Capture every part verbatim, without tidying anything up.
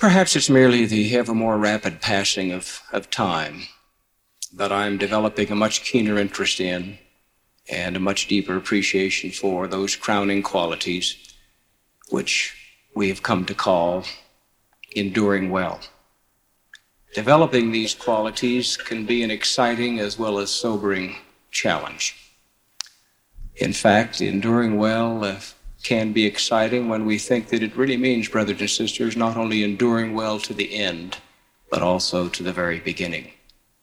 Perhaps it's merely the ever more rapid passing of, of time that I'm developing a much keener interest in and a much deeper appreciation for those crowning qualities which we have come to call enduring well. Developing these qualities can be an exciting as well as sobering challenge. In fact, enduring well uh, can be exciting when we think that it really means, brothers and sisters, not only enduring well to the end, but also to the very beginning.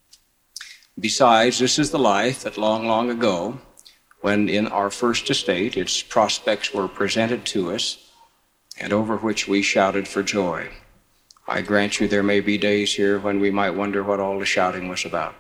Besides, this is the life that long, long ago, when in our first estate its prospects were presented to us and over which we shouted for joy. I grant you there may be days here when we might wonder what all the shouting was about.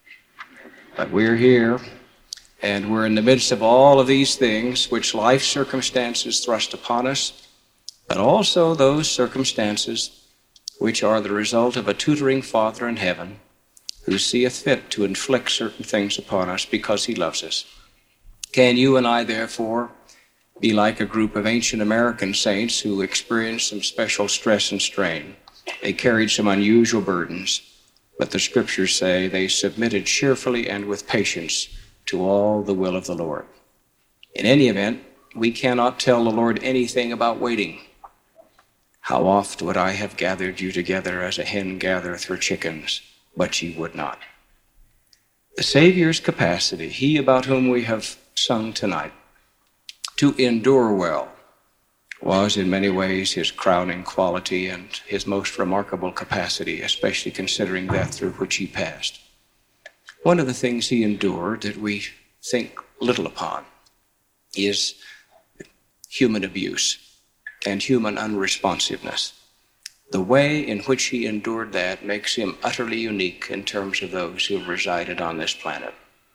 But we're here, and we're in the midst of all of these things which life circumstances thrust upon us, but also those circumstances which are the result of a tutoring Father in heaven who seeth fit to inflict certain things upon us because he loves us. Can you and I, therefore, be like a group of ancient American saints who experienced some special stress and strain? They carried some unusual burdens, but the scriptures say they submitted cheerfully and with patience to all the will of the Lord. In any event, we cannot tell the Lord anything about waiting. How oft would I have gathered you together as a hen gathereth her chickens, but ye would not. The Savior's capacity, he about whom we have sung tonight, to endure well, was in many ways his crowning quality and his most remarkable capacity, especially considering that through which he passed. One of the things he endured that we think little upon is human abuse and human unresponsiveness. The way in which he endured that makes him utterly unique in terms of those who have resided on this planet.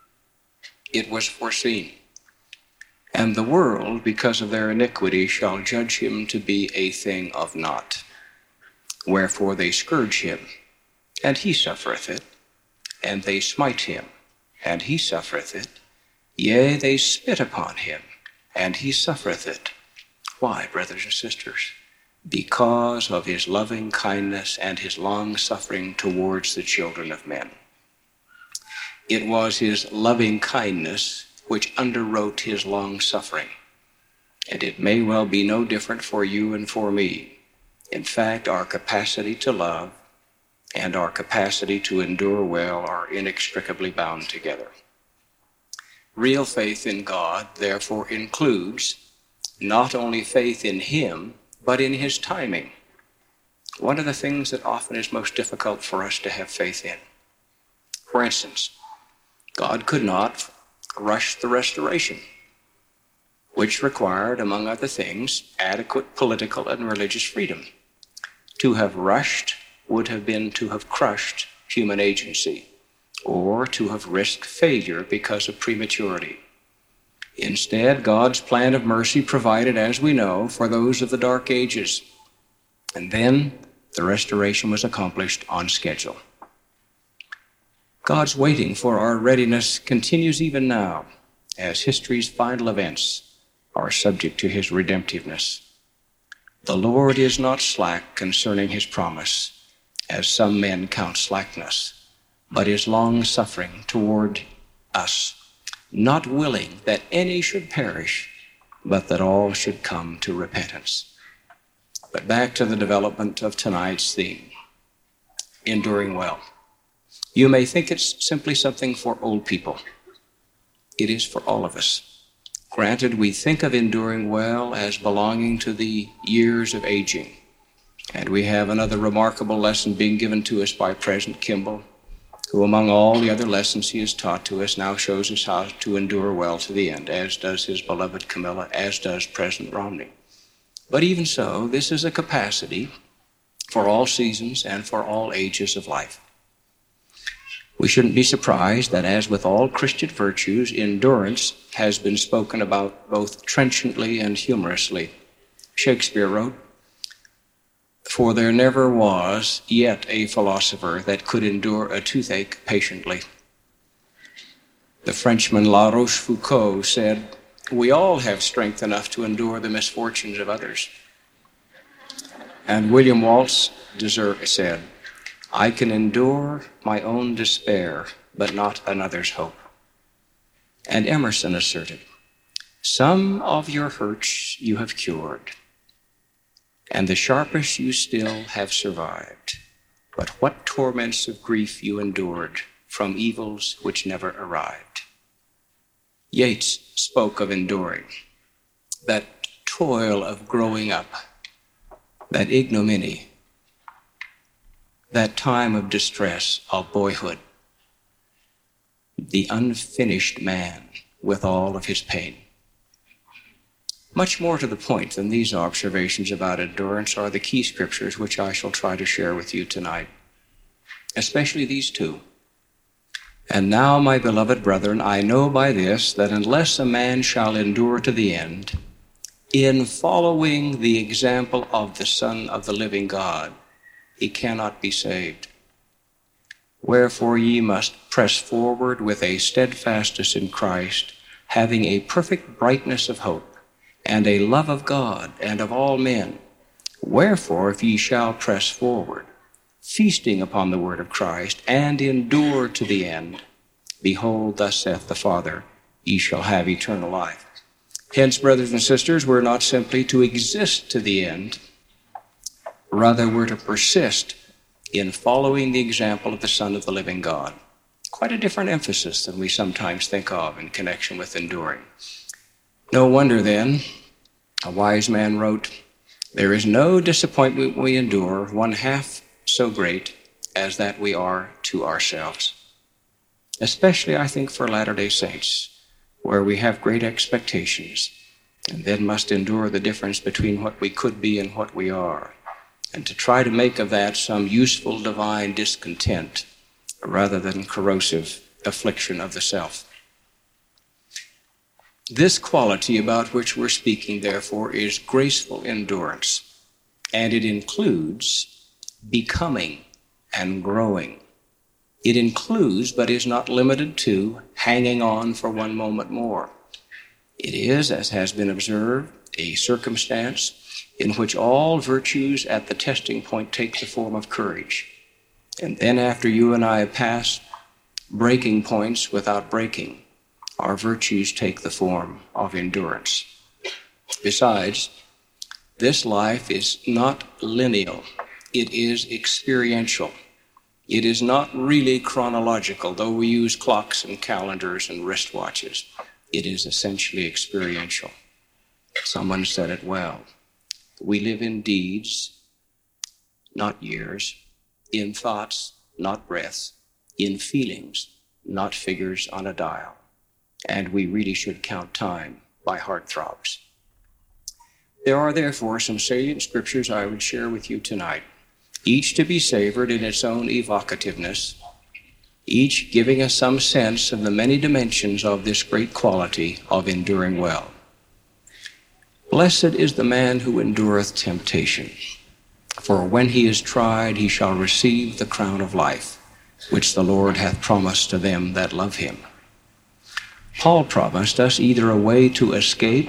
It was foreseen. And the world, because of their iniquity, shall judge him to be a thing of naught. Wherefore they scourge him, and he suffereth it, and they smite him, and he suffereth it. Yea, they spit upon him, and he suffereth it. Why, brothers and sisters? Because of his loving kindness and his long suffering towards the children of men. It was his loving kindness which underwrote his long suffering. And it may well be no different for you and for me. In fact, our capacity to love and our capacity to endure well are inextricably bound together. Real faith in God, therefore, includes not only faith in him, but in his timing. One of the things that often is most difficult for us to have faith in. For instance, God could not rush the restoration, which required, among other things, adequate political and religious freedom. To have rushed would have been to have crushed human agency, or to have risked failure because of prematurity. Instead, God's plan of mercy provided, as we know, for those of the dark ages. And then the restoration was accomplished on schedule. God's waiting for our readiness continues even now, as history's final events are subject to his redemptiveness. The Lord is not slack concerning his promise, as some men count slackness, but is long-suffering toward us, not willing that any should perish, but that all should come to repentance. But back to the development of tonight's theme, enduring well. You may think it's simply something for old people. It is for all of us. Granted, we think of enduring well as belonging to the years of aging. And we have another remarkable lesson being given to us by President Kimball, who among all the other lessons he has taught to us now shows us how to endure well to the end, as does his beloved Camilla, as does President Romney. But even so, this is a capacity for all seasons and for all ages of life. We shouldn't be surprised that, as with all Christian virtues, endurance has been spoken about both trenchantly and humorously. Shakespeare wrote, "For there never was yet a philosopher that could endure a toothache patiently." The Frenchman La Rochefoucauld said, "We all have strength enough to endure the misfortunes of others." And William Waltz deserve, said, I can endure my own despair, but not another's hope. And Emerson asserted, some of your hurts you have cured, and the sharpest you still have survived. But what torments of grief you endured from evils which never arrived. Yeats spoke of enduring, that toil of growing up, that ignominy, that time of distress of boyhood, the unfinished man with all of his pain. Much more to the point than these observations about endurance are the key scriptures which I shall try to share with you tonight, especially these two. And now, my beloved brethren, I know by this that unless a man shall endure to the end, in following the example of the Son of the living God, he cannot be saved. Wherefore ye must press forward with a steadfastness in Christ, having a perfect brightness of hope, and a love of God and of all men. Wherefore, if ye shall press forward, feasting upon the word of Christ, and endure to the end, behold, thus saith the Father, ye shall have eternal life. Hence, brothers and sisters, we're not simply to exist to the end. Rather, we're to persist in following the example of the Son of the living God. Quite a different emphasis than we sometimes think of in connection with enduring. No wonder, then, a wise man wrote, there is no disappointment we endure one half so great as that we are to ourselves. Especially, I think, for Latter-day Saints, where we have great expectations, and then must endure the difference between what we could be and what we are, and to try to make of that some useful divine discontent, rather than corrosive affliction of the self. This quality about which we're speaking, therefore, is graceful endurance, and it includes becoming and growing. It includes, but is not limited to, hanging on for one moment more. It is, as has been observed, a circumstance in which all virtues at the testing point take the form of courage. And then after you and I have passed breaking points without breaking, our virtues take the form of endurance. Besides, this life is not lineal. It is experiential. It is not really chronological, though we use clocks and calendars and wristwatches. It is essentially experiential. Someone said it well. We live in deeds, not years, in thoughts, not breaths, in feelings, not figures on a dial. And we really should count time by heartthrobs. There are therefore some salient scriptures I would share with you tonight, each to be savored in its own evocativeness, each giving us some sense of the many dimensions of this great quality of enduring well. Blessed is the man who endureth temptation, for when he is tried, he shall receive the crown of life, which the Lord hath promised to them that love him. Paul promised us either a way to escape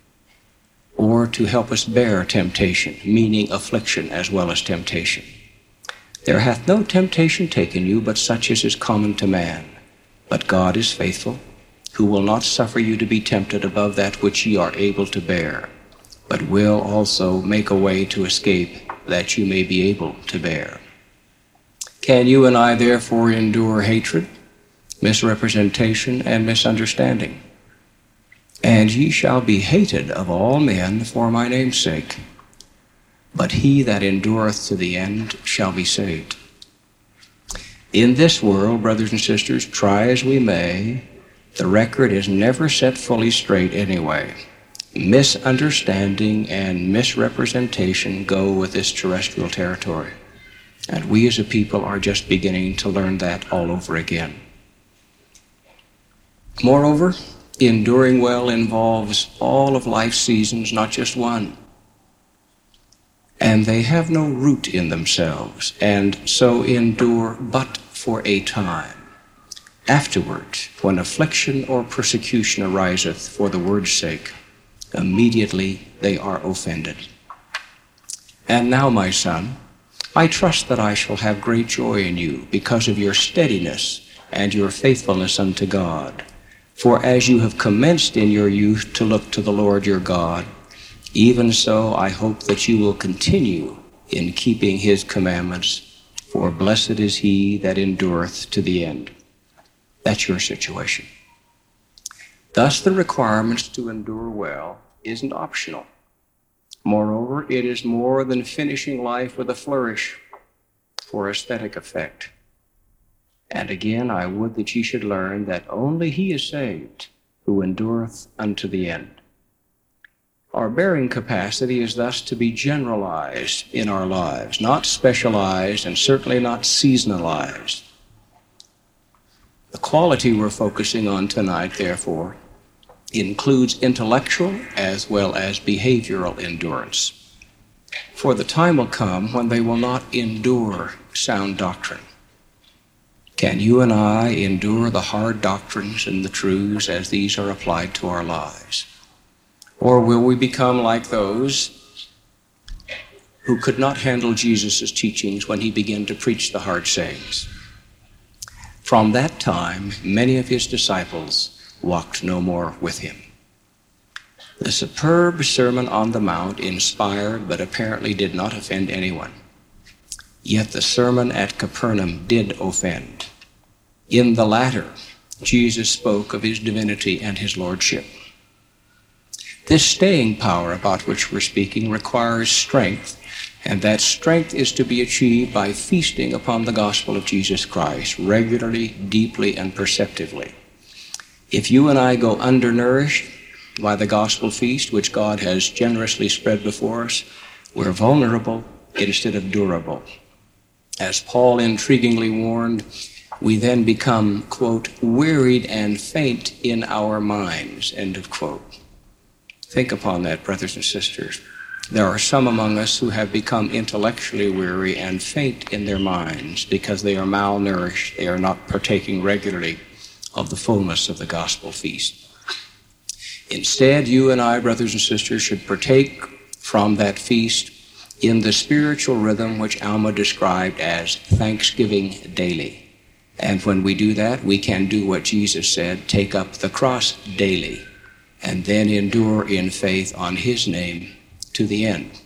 or to help us bear temptation, meaning affliction as well as temptation. There hath no temptation taken you but such as is common to man. But God is faithful, who will not suffer you to be tempted above that which ye are able to bear, but will also make a way to escape that you may be able to bear. Can you and I therefore endure hatred, misrepresentation, and misunderstanding? And ye shall be hated of all men for my name's sake, but he that endureth to the end shall be saved. In this world, brothers and sisters, try as we may, the record is never set fully straight anyway. Misunderstanding and misrepresentation go with this terrestrial territory, and we as a people are just beginning to learn that all over again. Moreover, enduring well involves all of life's seasons, not just one. And they have no root in themselves, and so endure but for a time. Afterward, when affliction or persecution ariseth for the word's sake, immediately they are offended. And now, my son, I trust that I shall have great joy in you because of your steadiness and your faithfulness unto God. For as you have commenced in your youth to look to the Lord your God, even so I hope that you will continue in keeping his commandments, for blessed is he that endureth to the end. That's your situation. Thus the requirements to endure well isn't optional. Moreover, it is more than finishing life with a flourish for aesthetic effect. And again, I would that ye should learn that only he is saved who endureth unto the end. Our bearing capacity is thus to be generalized in our lives, not specialized and certainly not seasonalized. The quality we're focusing on tonight, therefore, includes intellectual as well as behavioral endurance. For the time will come when they will not endure sound doctrine. Can you and I endure the hard doctrines and the truths as these are applied to our lives? Or will we become like those who could not handle Jesus' teachings when he began to preach the hard sayings? From that time, many of his disciples walked no more with him. The superb Sermon on the Mount inspired but apparently did not offend anyone. Yet the sermon at Capernaum did offend. In the latter, Jesus spoke of his divinity and his lordship. This staying power about which we're speaking requires strength, and that strength is to be achieved by feasting upon the gospel of Jesus Christ regularly, deeply, and perceptively. If you and I go undernourished by the gospel feast which God has generously spread before us, we're vulnerable instead of durable. As Paul intriguingly warned, we then become, quote, wearied and faint in our minds, end of quote. Think upon that, brothers and sisters. There are some among us who have become intellectually weary and faint in their minds because they are malnourished. They are not partaking regularly of the fullness of the gospel feast. Instead, you and I, brothers and sisters, should partake from that feast in the spiritual rhythm which Alma described as thanksgiving daily. And when we do that, we can do what Jesus said, take up the cross daily, and then endure in faith on his name to the end.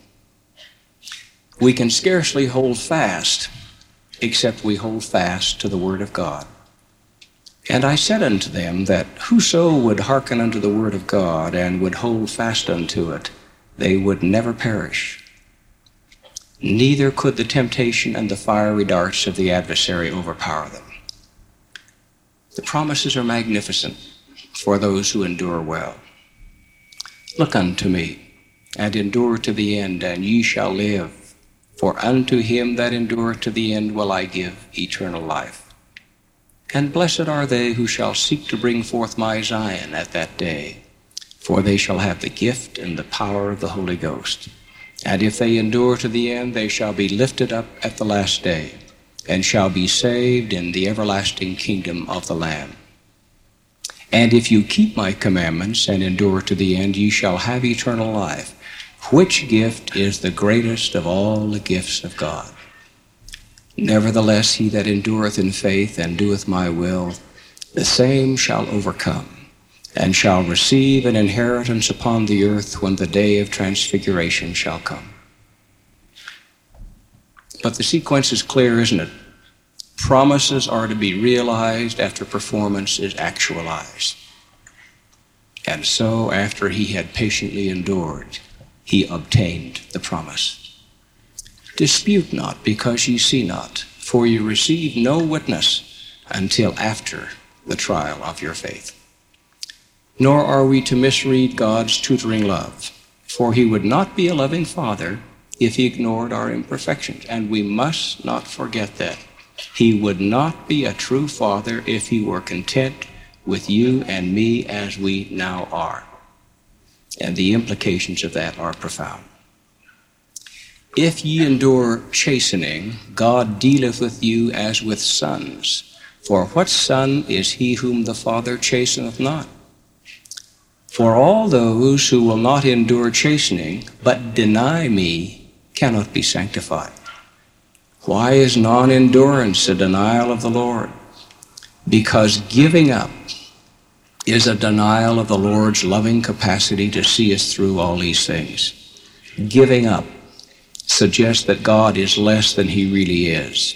We can scarcely hold fast except we hold fast to the word of God. And I said unto them that whoso would hearken unto the word of God and would hold fast unto it, they would never perish. Neither could the temptation and the fiery darts of the adversary overpower them. The promises are magnificent for those who endure well. Look unto me, and endure to the end, and ye shall live. For unto him that endureth to the end will I give eternal life. And blessed are they who shall seek to bring forth my Zion at that day, for they shall have the gift and the power of the Holy Ghost. And if they endure to the end, they shall be lifted up at the last day, and shall be saved in the everlasting kingdom of the Lamb. And if you keep my commandments and endure to the end, ye shall have eternal life, which gift is the greatest of all the gifts of God. Nevertheless, he that endureth in faith and doeth my will, the same shall overcome, and shall receive an inheritance upon the earth when the day of transfiguration shall come. But the sequence is clear, isn't it? Promises are to be realized after performance is actualized. And so, after he had patiently endured, he obtained the promise. Dispute not, because ye see not, for ye receive no witness until after the trial of your faith. Nor are we to misread God's tutoring love, for he would not be a loving father if he ignored our imperfections, and we must not forget that. He would not be a true father if he were content with you and me as we now are. And the implications of that are profound. If ye endure chastening, God dealeth with you as with sons. For what son is he whom the Father chasteneth not? For all those who will not endure chastening, but deny me, cannot be sanctified. Why is non-endurance a denial of the Lord? Because giving up is a denial of the Lord's loving capacity to see us through all these things. Giving up suggests that God is less than he really is.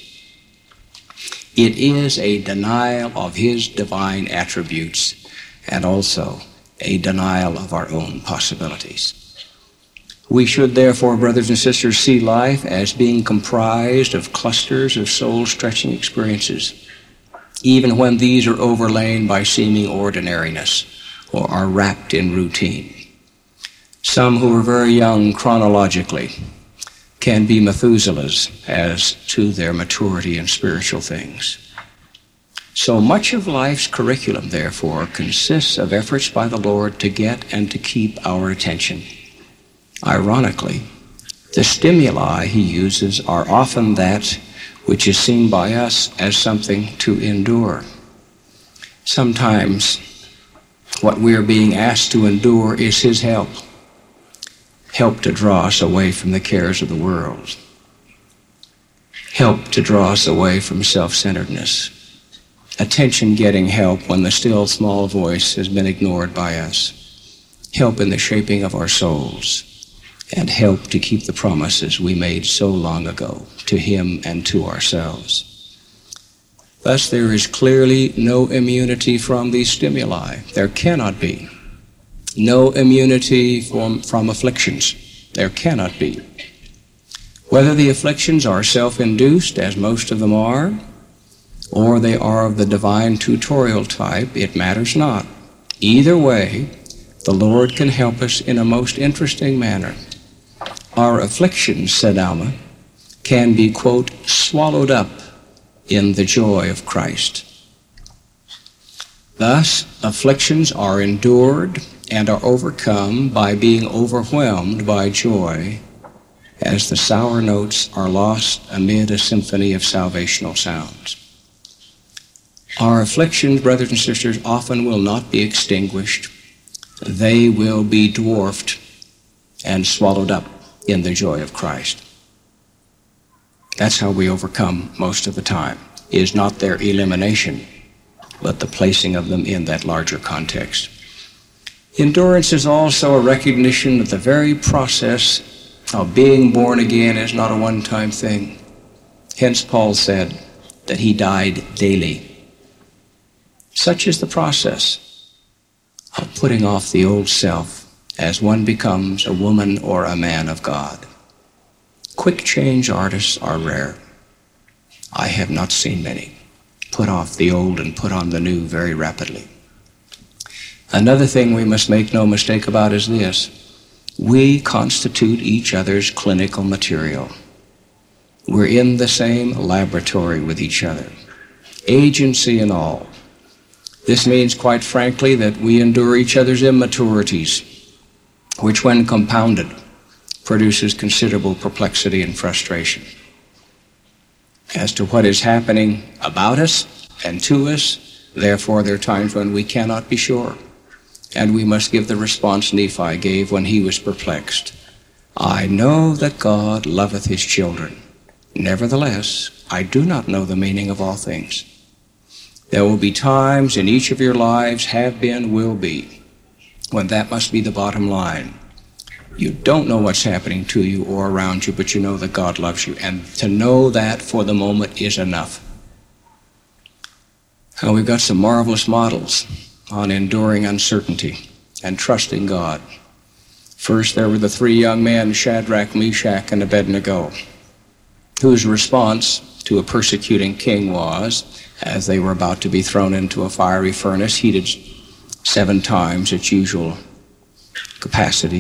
It is a denial of his divine attributes and also a denial of our own possibilities. We should therefore, brothers and sisters, see life as being comprised of clusters of soul-stretching experiences, even when these are overlain by seeming ordinariness or are wrapped in routine. Some who are very young chronologically can be Methuselahs as to their maturity in spiritual things. So much of life's curriculum, therefore, consists of efforts by the Lord to get and to keep our attention. Ironically, the stimuli he uses are often that which is seen by us as something to endure. Sometimes what we are being asked to endure is his help, help to draw us away from the cares of the world, help to draw us away from self-centeredness, attention-getting help when the still small voice has been ignored by us, help in the shaping of our souls, and help to keep the promises we made so long ago to him and to ourselves. Thus, there is clearly no immunity from these stimuli. There cannot be. No immunity from, from afflictions. There cannot be. Whether the afflictions are self-induced, as most of them are, or they are of the divine tutorial type, it matters not. Either way, the Lord can help us in a most interesting manner. Our afflictions, said Alma, can be, quote, swallowed up in the joy of Christ. Thus, afflictions are endured and are overcome by being overwhelmed by joy as the sour notes are lost amid a symphony of salvational sounds. Our afflictions, brothers and sisters, often will not be extinguished. They will be dwarfed and swallowed up in the joy of Christ. That's how we overcome most of the time, is not their elimination, but the placing of them in that larger context. Endurance is also a recognition that the very process of being born again is not a one-time thing. Hence Paul said that he died daily. Such is the process of putting off the old self as one becomes a woman or a man of God. Quick change artists are rare. I have not seen many put off the old and put on the new very rapidly. Another thing we must make no mistake about is this: we constitute each other's clinical material. We're in the same laboratory with each other, agency and all. This means, quite frankly, that we endure each other's immaturities, which, when compounded, produces considerable perplexity and frustration as to what is happening about us and to us. Therefore, there are times when we cannot be sure, and we must give the response Nephi gave when he was perplexed. I know that God loveth his children. Nevertheless, I do not know the meaning of all things. There will be times in each of your lives, have been, will be, when that must be the bottom line. You don't know what's happening to you or around you, but you know that God loves you. And to know that for the moment is enough. Now, we've got some marvelous models on enduring uncertainty and trusting God. First, there were the three young men, Shadrach, Meshach, and Abednego, whose response to a persecuting king was, as they were about to be thrown into a fiery furnace, heated seven times its usual capacity.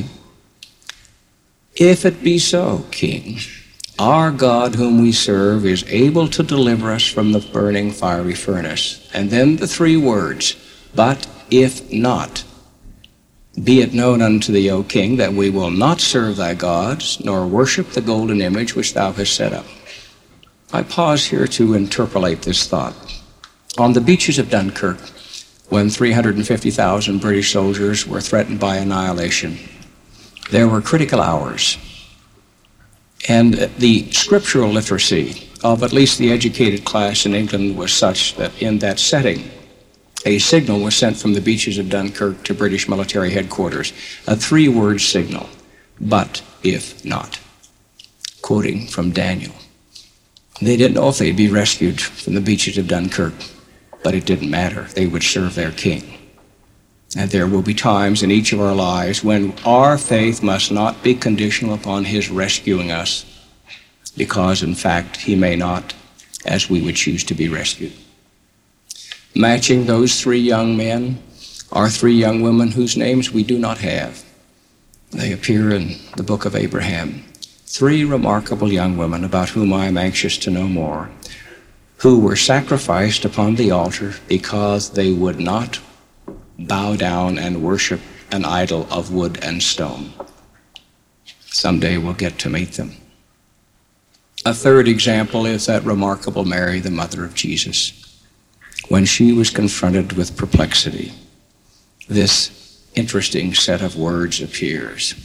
If it be so, King, our God whom we serve is able to deliver us from the burning fiery furnace. And then the three words, but if not, be it known unto thee, O King, that we will not serve thy gods, nor worship the golden image which thou hast set up. I pause here to interpolate this thought. On the beaches of Dunkirk, when three hundred fifty thousand British soldiers were threatened by annihilation, there were critical hours. And the scriptural literacy of at least the educated class in England was such that in that setting, a signal was sent from the beaches of Dunkirk to British military headquarters, a three-word signal, "but if not," quoting from Daniel. They didn't know if they'd be rescued from the beaches of Dunkirk, but it didn't matter. They would serve their king. And there will be times in each of our lives when our faith must not be conditional upon his rescuing us, because, in fact, he may not, as we would choose to be rescued. Matching those three young men are three young women whose names we do not have. They appear in the book of Abraham. Three remarkable young women about whom I am anxious to know more, who were sacrificed upon the altar because they would not bow down and worship an idol of wood and stone. Someday we'll get to meet them. A third example is that remarkable Mary, the mother of Jesus. When she was confronted with perplexity, this interesting set of words appears.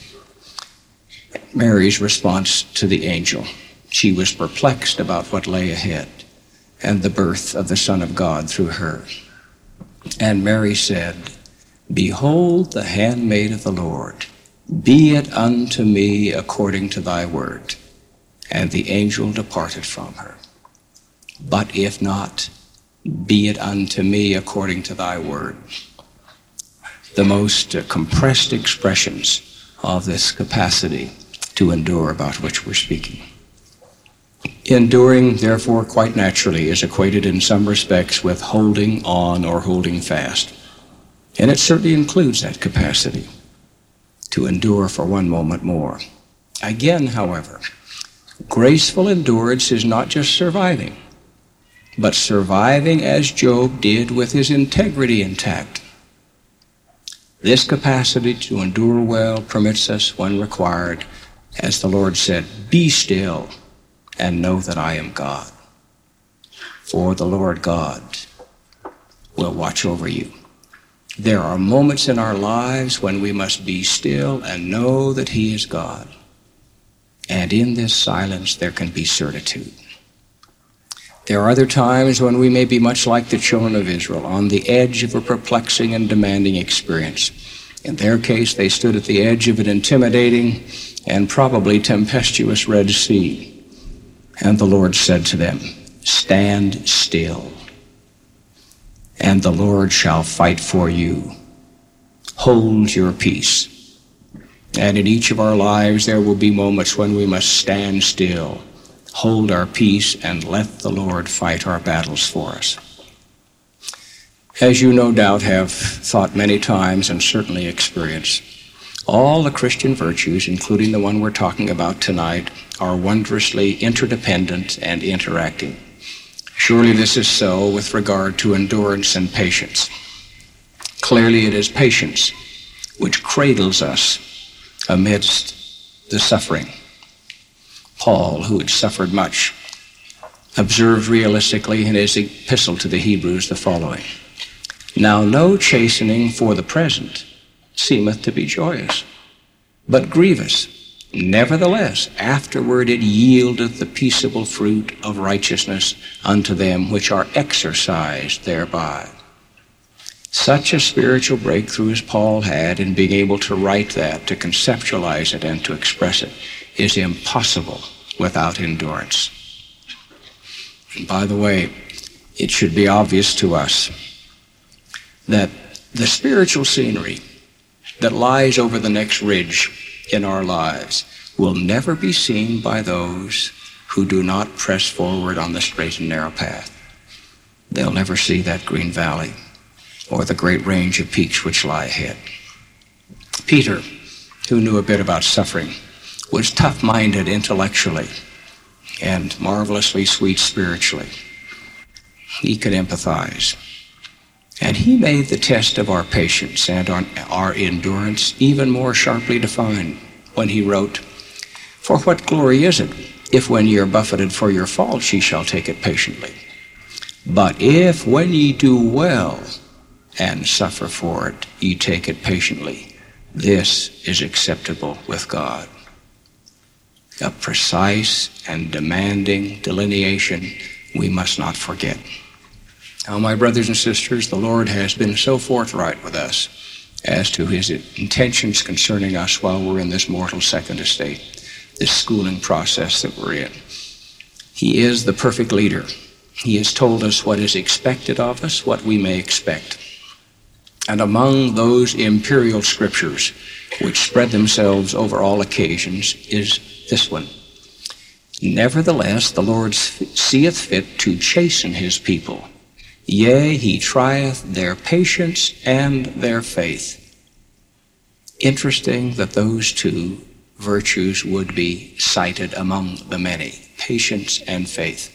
Mary's response to the angel. She was perplexed about what lay ahead and the birth of the Son of God through her. And Mary said, "Behold the handmaid of the Lord, be it unto me according to thy word." And the angel departed from her. But if not, be it unto me according to thy word. The most uh, compressed expressions of this capacity to endure about which we're speaking. Enduring, therefore, quite naturally is equated in some respects with holding on or holding fast. And it certainly includes that capacity to endure for one moment more. Again, however, graceful endurance is not just surviving, but surviving as Job did with his integrity intact. This capacity to endure well permits us, when required, as the Lord said, "Be still and know that I am God." For the Lord God will watch over you. There are moments in our lives when we must be still and know that he is God. And in this silence there can be certitude. There are other times when we may be much like the children of Israel, on the edge of a perplexing and demanding experience. In their case, they stood at the edge of an intimidating and probably tempestuous Red Sea. And the Lord said to them, "Stand still, and the Lord shall fight for you. Hold your peace." And in each of our lives, there will be moments when we must stand still, hold our peace, and let the Lord fight our battles for us. As you no doubt have thought many times and certainly experienced, all the Christian virtues, including the one we're talking about tonight, are wondrously interdependent and interacting. Surely this is so with regard to endurance and patience. Clearly it is patience which cradles us amidst the suffering. Paul, who had suffered much, observed realistically in his epistle to the Hebrews the following: "Now no chastening for the present seemeth to be joyous, but grievous. Nevertheless, afterward it yieldeth the peaceable fruit of righteousness unto them which are exercised thereby." Such a spiritual breakthrough as Paul had in being able to write that, to conceptualize it, and to express it, is impossible without endurance. And by the way, it should be obvious to us that the spiritual scenery that lies over the next ridge in our lives will never be seen by those who do not press forward on the straight and narrow path. They'll never see that green valley or the great range of peaks which lie ahead. Peter, who knew a bit about suffering, was tough-minded intellectually and marvelously sweet spiritually. He could empathize. And he made the test of our patience and our endurance even more sharply defined when he wrote, "For what glory is it, if when ye are buffeted for your faults ye shall take it patiently? But if when ye do well and suffer for it, ye take it patiently, this is acceptable with God." a precise and demanding delineation we must not forget. Now, my brothers and sisters, the Lord has been so forthright with us as to his intentions concerning us while we're in this mortal second estate, this schooling process that we're in. He is the perfect leader. He has told us what is expected of us, what we may expect. And among those imperial scriptures which spread themselves over all occasions is this one. Nevertheless, the Lord seeth fit to chasten his people. Yea, he trieth their patience and their faith. Interesting that those two virtues would be cited among the many, patience and faith.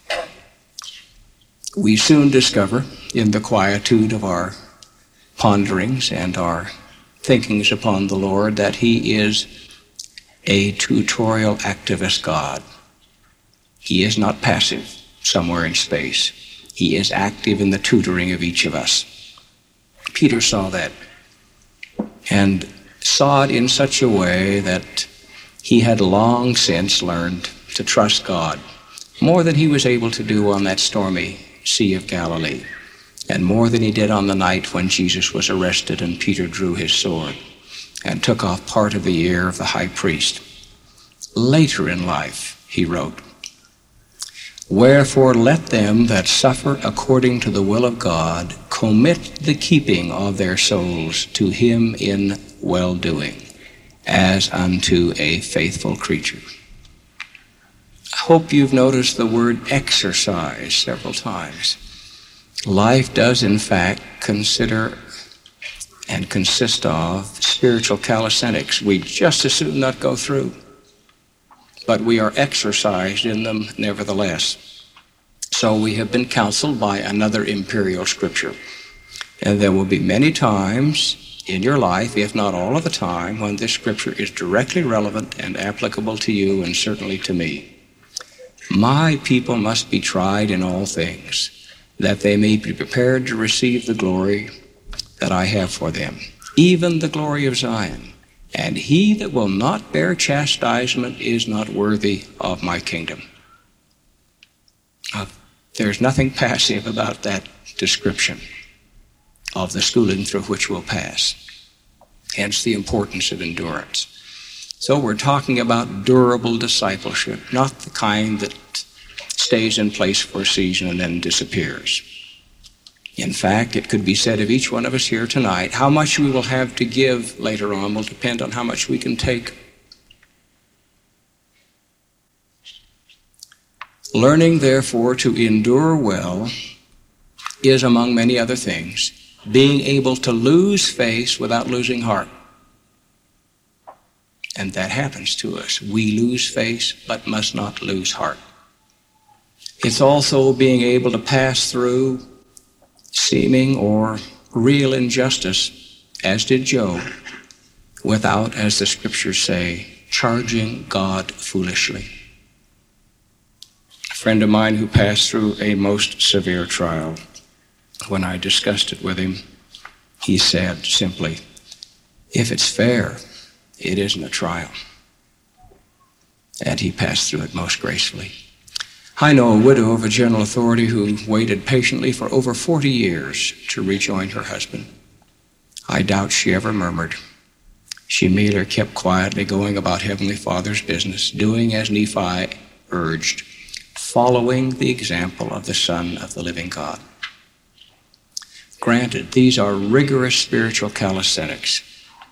We soon discover in the quietude of our ponderings and our thinkings upon the Lord that he is a tutorial activist God. He is not passive somewhere in space. He is active in the tutoring of each of us. Peter saw that and saw it in such a way that he had long since learned to trust God more than he was able to do on that stormy Sea of Galilee, and more than he did on the night when Jesus was arrested and Peter drew his sword and took off part of the ear of the high priest. Later in life, he wrote, Wherefore let them that suffer according to the will of God commit the keeping of their souls to him in well-doing, as unto a faithful creature. I hope you've noticed the word exercise several times. Life does, in fact, consider and consist of spiritual calisthenics. We just as soon not go through, but we are exercised in them nevertheless. So we have been counseled by another imperial scripture. And there will be many times in your life, if not all of the time, when this scripture is directly relevant and applicable to you and certainly to me. My people must be tried in all things, that they may be prepared to receive the glory that I have for them, even the glory of Zion. And he that will not bear chastisement is not worthy of my kingdom. Uh, there's nothing passive about that description of the schooling through which we'll pass. Hence the importance of endurance. So we're talking about durable discipleship, not the kind that stays in place for a season and then disappears. In fact, it could be said of each one of us here tonight, how much we will have to give later on will depend on how much we can take. Learning, therefore, to endure well is, among many other things, being able to lose face without losing heart. And that happens to us. We lose face, but must not lose heart. It's also being able to pass through seeming or real injustice, as did Job, without, as the scriptures say, charging God foolishly. A friend of mine who passed through a most severe trial, when I discussed it with him, he said simply, if it's fair, it isn't a trial. And he passed through it most gracefully. I know a widow of a general authority who waited patiently for over forty years to rejoin her husband. I doubt she ever murmured. She merely kept quietly going about Heavenly Father's business, doing as Nephi urged, following the example of the Son of the living God. Granted, these are rigorous spiritual calisthenics.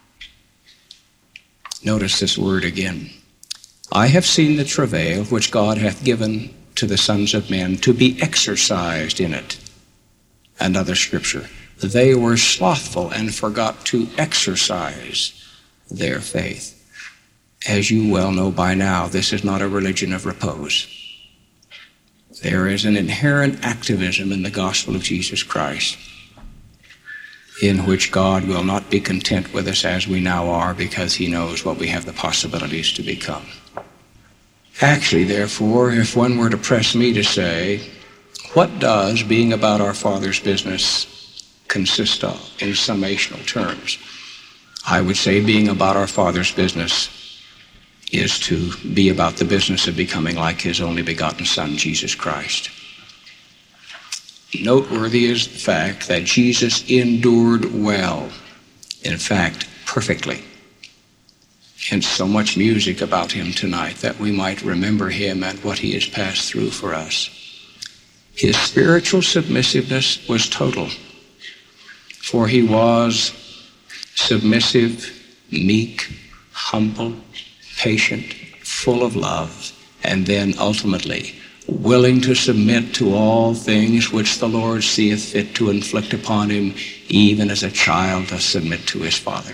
Notice this word again. I have seen the travail which God hath given to the sons of men to be exercised in it. Another scripture. They were slothful and forgot to exercise their faith. As you well know by now, this is not a religion of repose. There is an inherent activism in the gospel of Jesus Christ, in which God will not be content with us as we now are, because he knows what we have the possibilities to become. Actually, therefore, if one were to press me to say, what does being about our Father's business consist of in summational terms? I would say being about our Father's business is to be about the business of becoming like his only begotten Son, Jesus Christ. Noteworthy is the fact that Jesus endured well, in fact, perfectly. And so much music about him tonight that we might remember him and what he has passed through for us. His spiritual submissiveness was total, for he was submissive, meek, humble, patient, full of love, and then ultimately willing to submit to all things which the Lord seeth fit to inflict upon him, even as a child does submit to his father.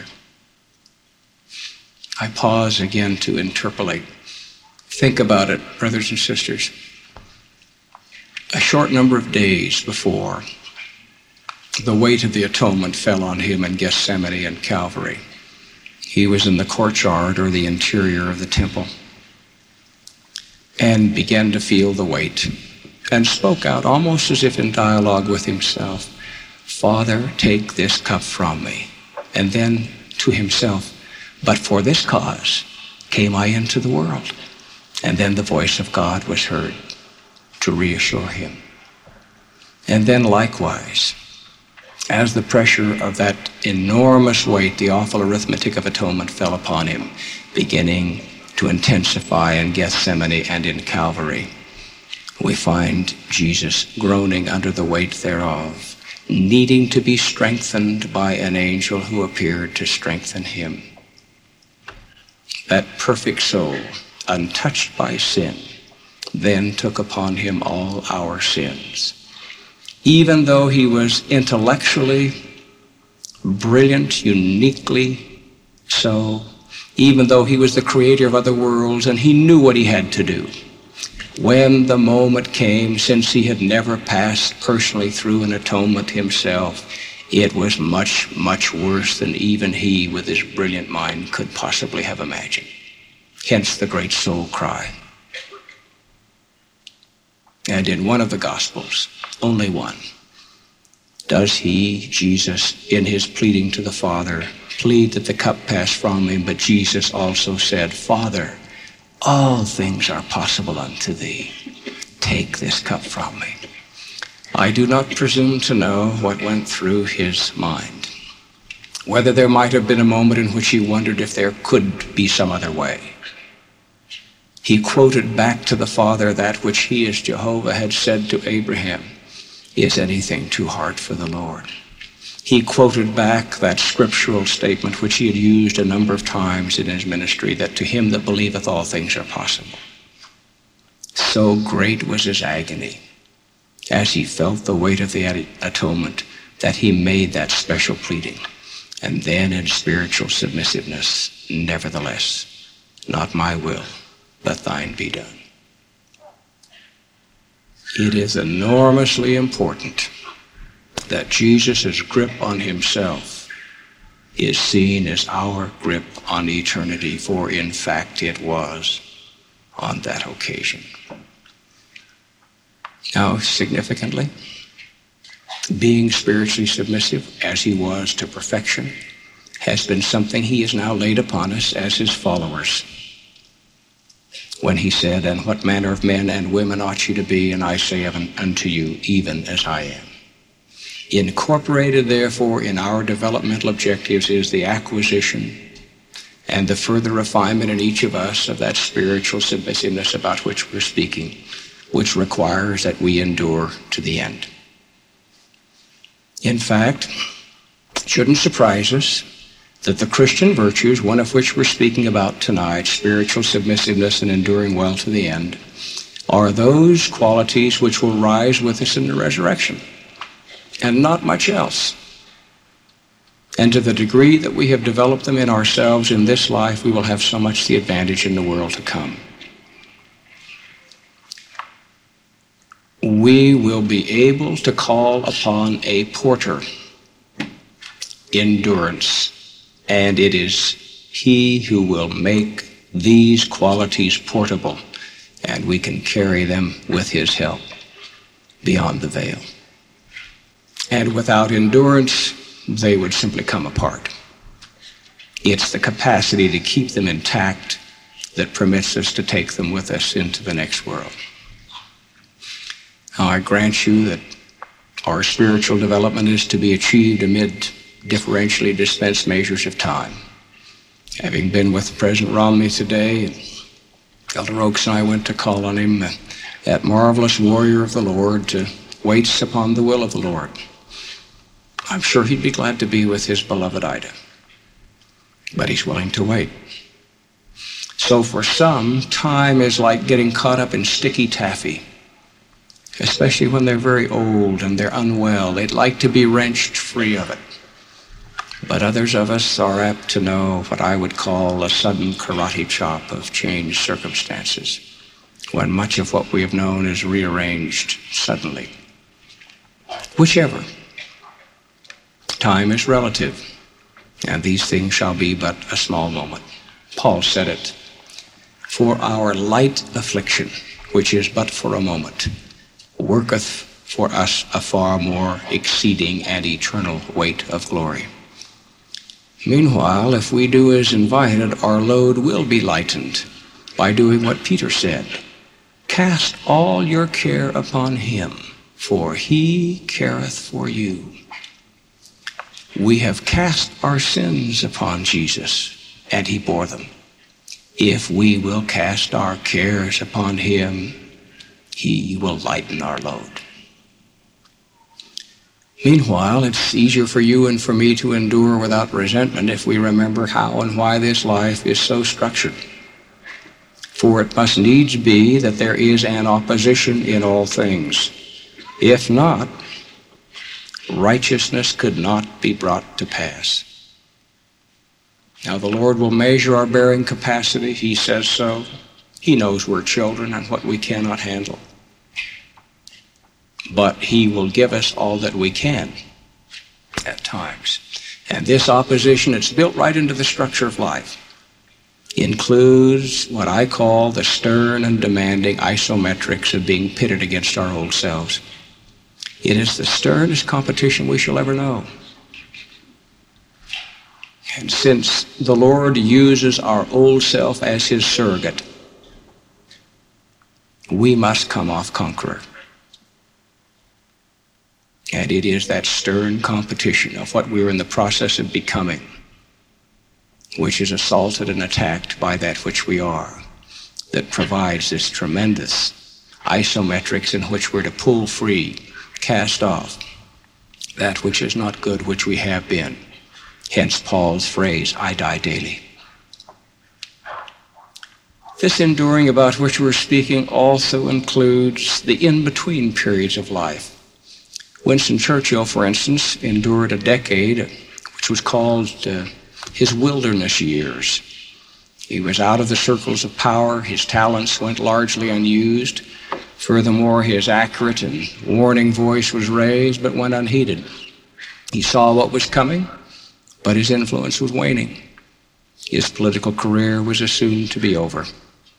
I pause again to interpolate. Think about it, brothers and sisters. A short number of days before the weight of the atonement fell on him in Gethsemane and Calvary, he was in the courtyard or the interior of the temple and began to feel the weight and spoke out almost as if in dialogue with himself, "Father, take this cup from me." And then to himself, "But for this cause came I into the world." And then the voice of God was heard to reassure him. And then likewise, as the pressure of that enormous weight, the awful arithmetic of atonement fell upon him, beginning to intensify in Gethsemane and in Calvary, we find Jesus groaning under the weight thereof, needing to be strengthened by an angel who appeared to strengthen him. That perfect soul, untouched by sin, then took upon him all our sins. Even though he was intellectually brilliant, uniquely so, even though he was the creator of other worlds and he knew what he had to do, when the moment came, since he had never passed personally through an atonement himself, it was much, much worse than even he with his brilliant mind could possibly have imagined. Hence the great soul cry. And in one of the Gospels, only one, does he, Jesus, in his pleading to the Father, plead that the cup pass from him, but Jesus also said, "Father, all things are possible unto thee. Take this cup from me." I do not presume to know what went through his mind, whether there might have been a moment in which he wondered if there could be some other way. He quoted back to the Father that which he as Jehovah had said to Abraham, "Is anything too hard for the Lord?" He quoted back that scriptural statement which he had used a number of times in his ministry, that to him that believeth all things are possible. So great was his agony as he felt the weight of the atonement that he made that special pleading. And then in spiritual submissiveness, "Nevertheless, not my will, but thine be done." It is enormously important that Jesus' grip on himself is seen as our grip on eternity, for in fact it was on that occasion. Now, significantly, being spiritually submissive, as he was to perfection, has been something he has now laid upon us as his followers. When he said, "And what manner of men and women ought you to be? And I say unto you, even as I am." Incorporated, therefore, in our developmental objectives is the acquisition and the further refinement in each of us of that spiritual submissiveness about which we're speaking, which requires that we endure to the end. In fact, it shouldn't surprise us that the Christian virtues, one of which we're speaking about tonight, spiritual submissiveness and enduring well to the end, are those qualities which will rise with us in the resurrection, and not much else. And to the degree that we have developed them in ourselves in this life, we will have so much the advantage in the world to come. We will be able to call upon a porter, endurance, and it is he who will make these qualities portable, and we can carry them with his help beyond the veil. And without endurance, they would simply come apart. It's the capacity to keep them intact that permits us to take them with us into the next world. Now, I grant you that our spiritual development is to be achieved amid differentially dispensed measures of time. Having been with President Romney today, Elder Oaks and I went to call on him, that marvelous warrior of the Lord, to waits upon the will of the Lord. I'm sure he'd be glad to be with his beloved Ida, but he's willing to wait. So for some, time is like getting caught up in sticky taffy, especially when they're very old and they're unwell. They'd like to be wrenched free of it. But others of us are apt to know what I would call a sudden karate chop of changed circumstances, when much of what we have known is rearranged suddenly. Whichever, time is relative, and these things shall be but a small moment. Paul said it, for our light affliction, which is but for a moment, worketh for us a far more exceeding and eternal weight of glory. Meanwhile, if we do as invited, our load will be lightened by doing what Peter said. Cast all your care upon him, for he careth for you. We have cast our sins upon Jesus, and he bore them. If we will cast our cares upon him, he will lighten our load. Meanwhile, it's easier for you and for me to endure without resentment if we remember how and why this life is so structured. For it must needs be that there is an opposition in all things. If not, righteousness could not be brought to pass. Now the Lord will measure our bearing capacity. He says so. He knows we're children and what we cannot handle. But he will give us all that we can at times. And this opposition, it's built right into the structure of life, includes what I call the stern and demanding isometrics of being pitted against our old selves. It is the sternest competition we shall ever know. And since the Lord uses our old self as his surrogate, we must come off conqueror. And it is that stern competition of what we're in the process of becoming, which is assaulted and attacked by that which we are, that provides this tremendous isometrics in which we're to pull free, cast off that which is not good, which we have been. Hence Paul's phrase, I die daily. This enduring about which we're speaking also includes the in-between periods of life. Winston Churchill, for instance, endured a decade which was called uh, his wilderness years. He was out of the circles of power. His talents went largely unused. Furthermore, his accurate and warning voice was raised but went unheeded. He saw what was coming, but his influence was waning. His political career was soon to be over.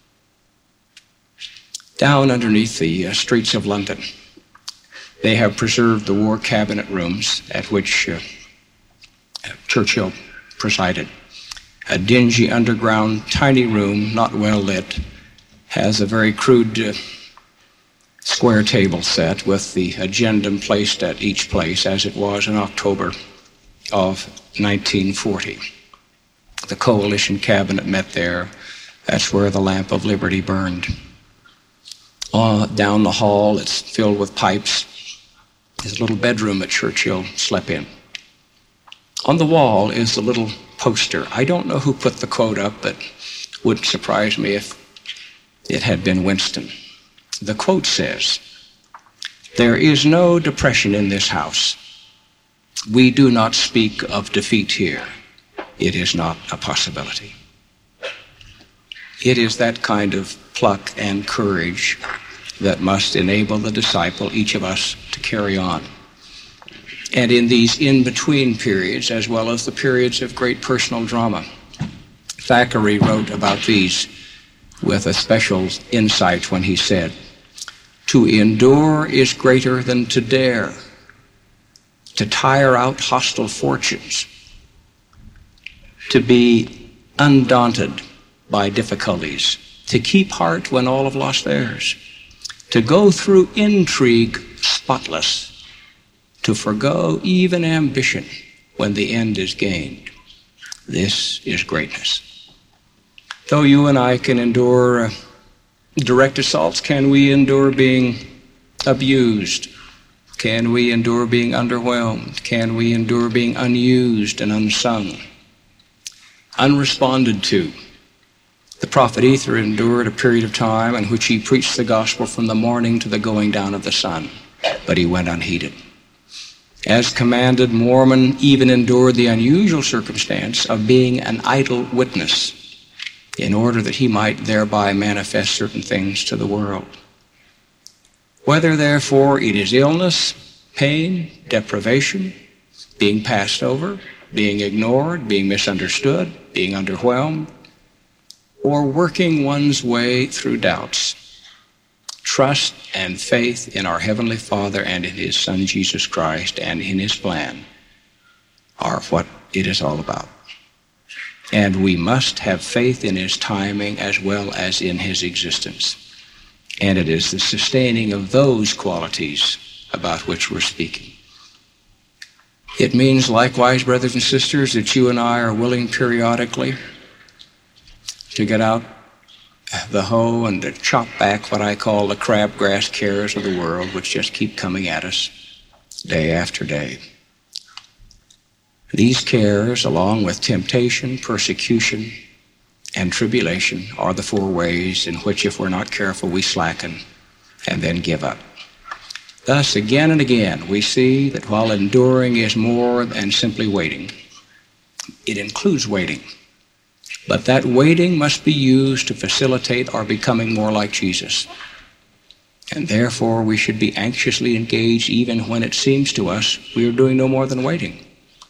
Down underneath the uh, streets of London, they have preserved the war cabinet rooms at which uh, Churchill presided. A dingy underground tiny room, not well lit, has a very crude uh, square table set with the agenda placed at each place as it was in October of nineteen forty. The coalition cabinet met there. That's where the lamp of liberty burned. Uh, down the hall, it's filled with pipes. There's a little bedroom that Churchill slept in. On the wall is the little poster. I don't know who put the quote up, but it wouldn't surprise me if it had been Winston. The quote says, "There is no depression in this house. We do not speak of defeat here. It is not a possibility." It is that kind of pluck and courage that must enable the disciple, each of us, to carry on. And in these in-between periods, as well as the periods of great personal drama, Thackeray wrote about these with a special insight when he said, "To endure is greater than to dare. To tire out hostile fortunes, to be undaunted by difficulties, to keep heart when all have lost theirs, to go through intrigue spotless, to forgo even ambition when the end is gained. This is greatness. Though you and I can endure uh, direct assaults, can we endure being abused? Can we endure being underwhelmed? Can we endure being unused and unsung, unresponded to? The prophet Ether endured a period of time in which he preached the gospel from the morning to the going down of the sun, but he went unheeded. As commanded, Mormon even endured the unusual circumstance of being an idle witness in order that he might thereby manifest certain things to the world. Whether, therefore, it is illness, pain, deprivation, being passed over, being ignored, being misunderstood, being underwhelmed, or working one's way through doubts, trust and faith in our Heavenly Father and in His Son Jesus Christ and in His plan are what it is all about. And we must have faith in His timing as well as in His existence. And it is the sustaining of those qualities about which we're speaking. It means likewise, brothers and sisters, that you and I are willing periodically to get out the hoe and to chop back what I call the crabgrass cares of the world, which just keep coming at us day after day. These cares, along with temptation, persecution, and tribulation, are the four ways in which, if we're not careful, we slacken and then give up. Thus, again and again, we see that while enduring is more than simply waiting, it includes waiting. But that waiting must be used to facilitate our becoming more like Jesus. And therefore, we should be anxiously engaged even when it seems to us we are doing no more than waiting.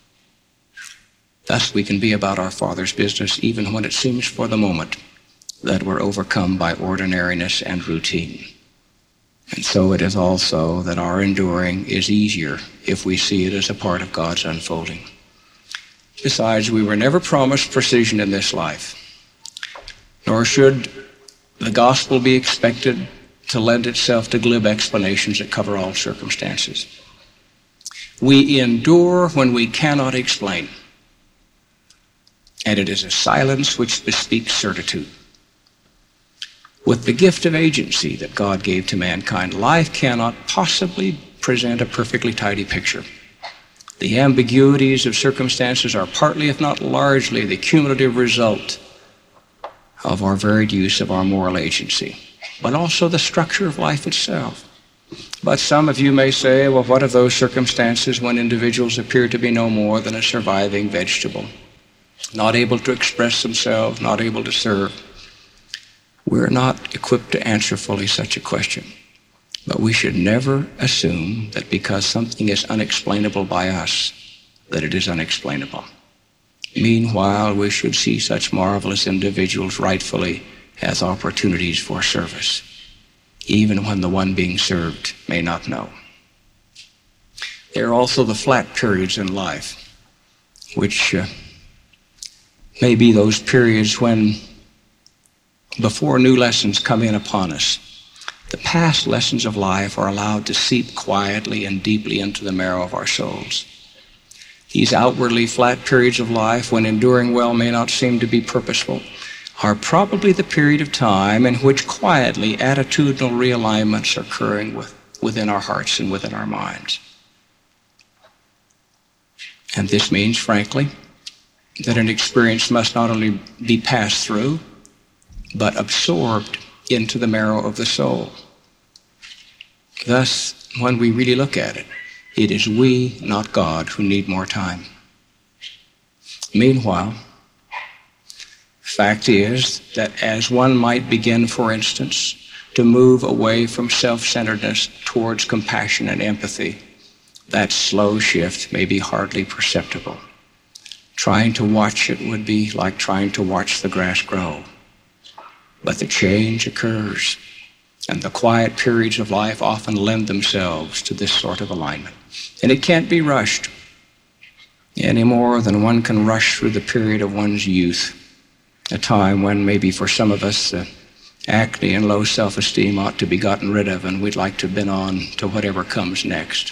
Thus, we can be about our Father's business even when it seems for the moment that we're overcome by ordinariness and routine. And so it is also that our enduring is easier if we see it as a part of God's unfolding. Besides, we were never promised precision in this life, nor should the gospel be expected to lend itself to glib explanations that cover all circumstances. We endure when we cannot explain, and it is a silence which bespeaks certitude. With the gift of agency that God gave to mankind, life cannot possibly present a perfectly tidy picture. The ambiguities of circumstances are partly, if not largely, the cumulative result of our varied use of our moral agency, but also the structure of life itself. But some of you may say, well, what of those circumstances when individuals appear to be no more than a surviving vegetable, not able to express themselves, not able to serve? We're not equipped to answer fully such a question. But we should never assume that because something is unexplainable by us, that it is unexplainable. Meanwhile, we should see such marvelous individuals rightfully as opportunities for service, even when the one being served may not know. There are also the flat periods in life, which uh, may be those periods when, before new lessons come in upon us, the past lessons of life are allowed to seep quietly and deeply into the marrow of our souls. These outwardly flat periods of life, when enduring well may not seem to be purposeful, are probably the period of time in which quietly attitudinal realignments are occurring with, within our hearts and within our minds. And this means, frankly, that an experience must not only be passed through, but absorbed into the marrow of the soul. Thus, when we really look at it, it is we, not God, who need more time. Meanwhile, fact is that as one might begin, for instance, to move away from self-centeredness towards compassion and empathy, that slow shift may be hardly perceptible. Trying to watch it would be like trying to watch the grass grow. But the change occurs, and the quiet periods of life often lend themselves to this sort of alignment. And it can't be rushed any more than one can rush through the period of one's youth a time when maybe for some of us uh, acne and low self-esteem ought to be gotten rid of, and we'd like to have been on to whatever comes next.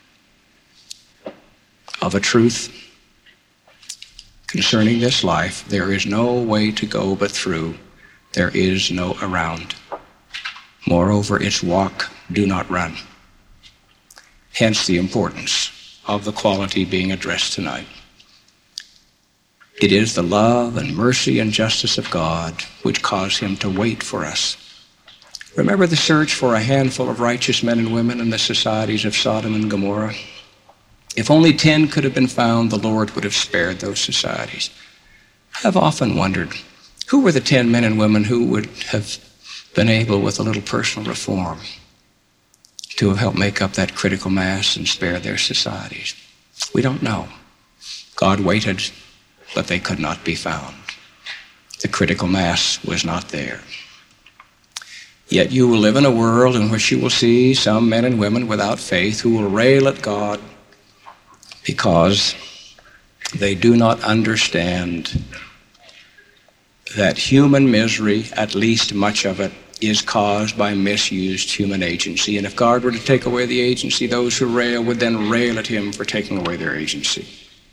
Of a truth concerning this life, there is no way to go but through. There is no around. Moreover, it's walk, do not run. Hence the importance of the quality being addressed tonight. It is the love and mercy and justice of God which cause him to wait for us. Remember the search for a handful of righteous men and women in the societies of Sodom and Gomorrah? If only ten could have been found, the Lord would have spared those societies. I've often wondered, who were the ten men and women who would have been able, with a little personal reform, to have helped make up that critical mass and spare their societies? We don't know. God waited, but they could not be found. The critical mass was not there. Yet you will live in a world in which you will see some men and women without faith who will rail at God because they do not understand that human misery, at least much of it, is caused by misused human agency. And if God were to take away the agency, those who rail would then rail at him for taking away their agency.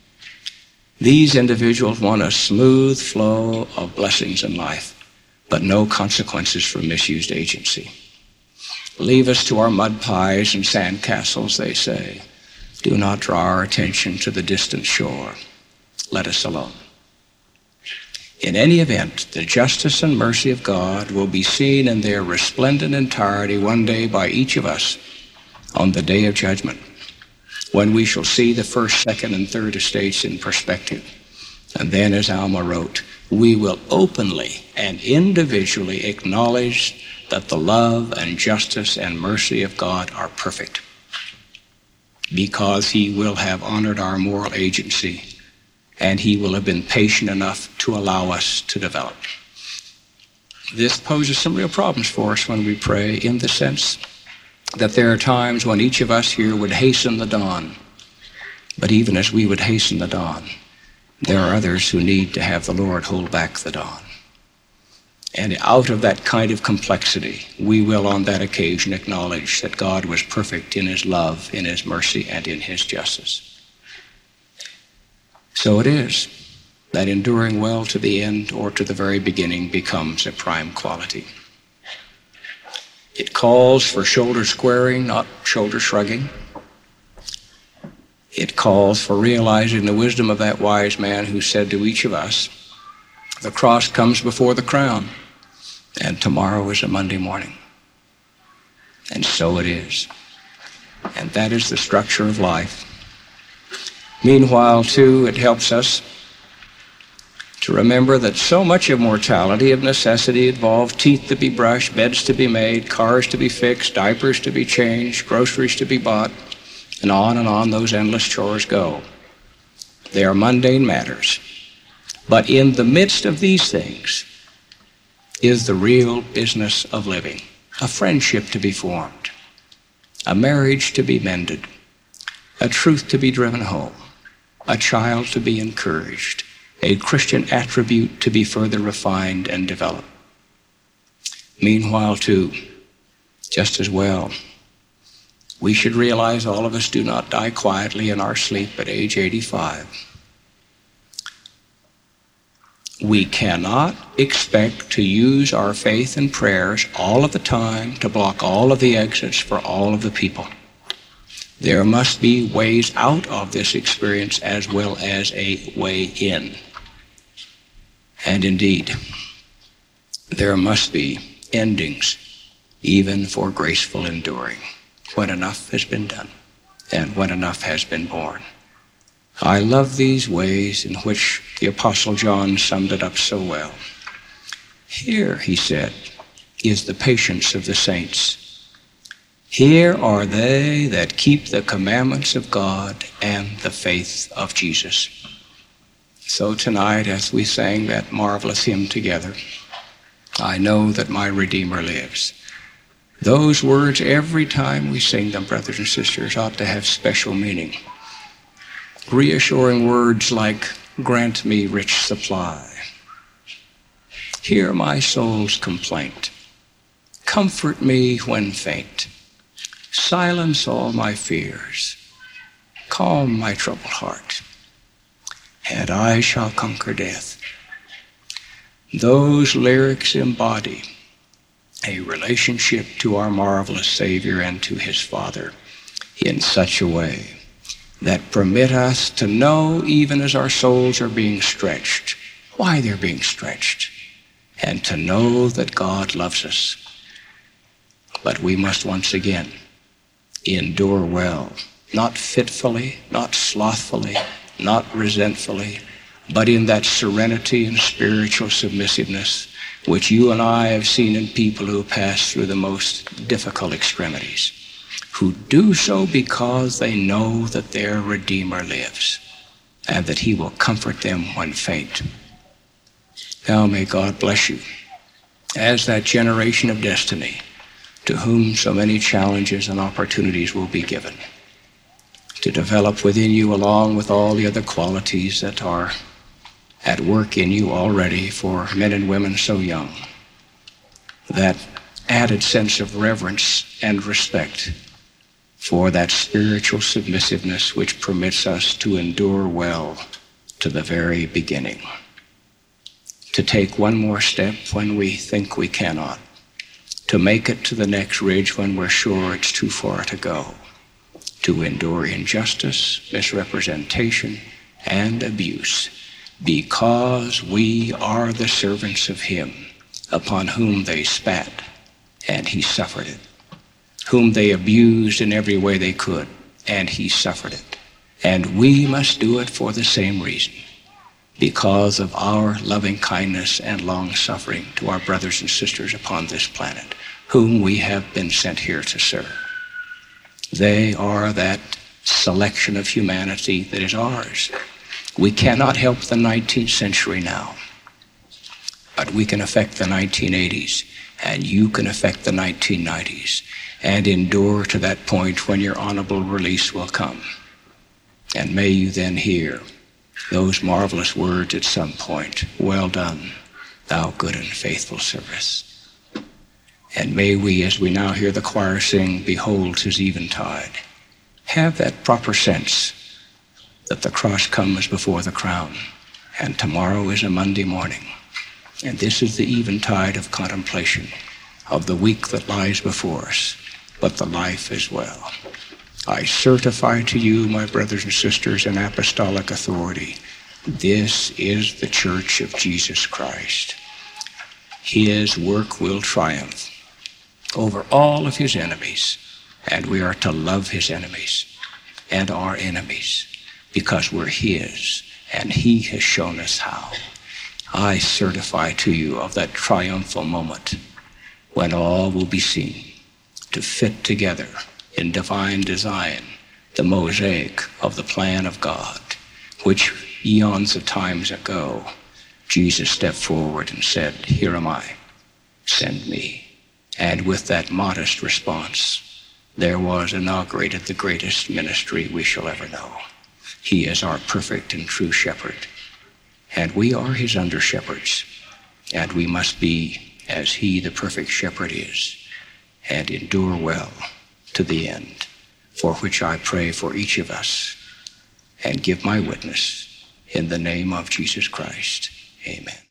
These individuals want a smooth flow of blessings in life, but no consequences for misused agency. Leave us to our mud pies and sand castles, they say. Do not draw our attention to the distant shore. Let us alone. In any event, the justice and mercy of God will be seen in their resplendent entirety one day by each of us on the day of judgment, when we shall see the first, second, and third estates in perspective. And then, as Alma wrote, we will openly and individually acknowledge that the love and justice and mercy of God are perfect, because he will have honored our moral agency, and he will have been patient enough to allow us to develop. This poses some real problems for us when we pray, in the sense that there are times when each of us here would hasten the dawn. But even as we would hasten the dawn, there are others who need to have the Lord hold back the dawn. And out of that kind of complexity, we will on that occasion acknowledge that God was perfect in his love, in his mercy, and in his justice. So it is that enduring well to the end or to the very beginning becomes a prime quality. It calls for shoulder squaring, not shoulder shrugging. It calls for realizing the wisdom of that wise man who said to each of us, the cross comes before the crown, and tomorrow is a Monday morning. And so it is. And that is the structure of life. Meanwhile, too, it helps us to remember that so much of mortality of necessity involved teeth to be brushed, beds to be made, cars to be fixed, diapers to be changed, groceries to be bought, and on and on those endless chores go. They are mundane matters. But in the midst of these things is the real business of living, a friendship to be formed, a marriage to be mended, a truth to be driven home, a child to be encouraged, a Christian attribute to be further refined and developed. Meanwhile, too, just as well, we should realize all of us do not die quietly in our sleep at age eighty-five. We cannot expect to use our faith and prayers all of the time to block all of the exits for all of the people. There must be ways out of this experience as well as a way in. And indeed, there must be endings, even for graceful enduring, when enough has been done and when enough has been borne. I love these ways in which the Apostle John summed it up so well. Here, he said, is the patience of the saints. Here are they that keep the commandments of God and the faith of Jesus. So tonight, as we sang that marvelous hymn together, I know that my Redeemer lives. Those words, every time we sing them, brothers and sisters, ought to have special meaning. Reassuring words like, grant me rich supply. Hear my soul's complaint. Comfort me when faint. Silence all my fears. Calm my troubled heart. And I shall conquer death. Those lyrics embody a relationship to our marvelous Savior and to his Father in such a way that permit us to know, even as our souls are being stretched, why they're being stretched, and to know that God loves us. But we must once again endure well, not fitfully, not slothfully, not resentfully, but in that serenity and spiritual submissiveness which you and I have seen in people who pass through the most difficult extremities, who do so because they know that their Redeemer lives and that he will comfort them when faint. Now may God bless you as that generation of destiny to whom so many challenges and opportunities will be given, to develop within you, along with all the other qualities that are at work in you already for men and women so young, that added sense of reverence and respect for that spiritual submissiveness which permits us to endure well to the very beginning, to take one more step when we think we cannot, to make it to the next ridge when we're sure it's too far to go, to endure injustice, misrepresentation, and abuse, because we are the servants of him upon whom they spat, and he suffered it, whom they abused in every way they could, and he suffered it. And we must do it for the same reason, because of our loving kindness and long-suffering to our brothers and sisters upon this planet, whom we have been sent here to serve. They are that selection of humanity that is ours. We cannot help the nineteenth century now, but we can affect the nineteen eighties, and you can affect the nineteen nineties, and endure to that point when your honorable release will come. And may you then hear those marvelous words at some point, "Well done, thou good and faithful servant." And may we, as we now hear the choir sing, "Behold 'tis eventide," have that proper sense that the cross comes before the crown, and tomorrow is a Monday morning, and this is the eventide of contemplation of the week that lies before us, but the life as well. I certify to you, my brothers and sisters, in apostolic authority, this is the Church of Jesus Christ. His work will triumph over all of his enemies, and we are to love his enemies and our enemies, because we're his, and he has shown us how. I certify to you of that triumphal moment when all will be seen to fit together in divine design the mosaic of the plan of God, which eons of times ago Jesus stepped forward and said, "Here am I, send me." And with that modest response, there was inaugurated the greatest ministry we shall ever know. He is our perfect and true shepherd, and we are his under-shepherds, and we must be as he, the perfect shepherd, is, and endure well to the end, for which I pray for each of us and give my witness in the name of Jesus Christ. Amen.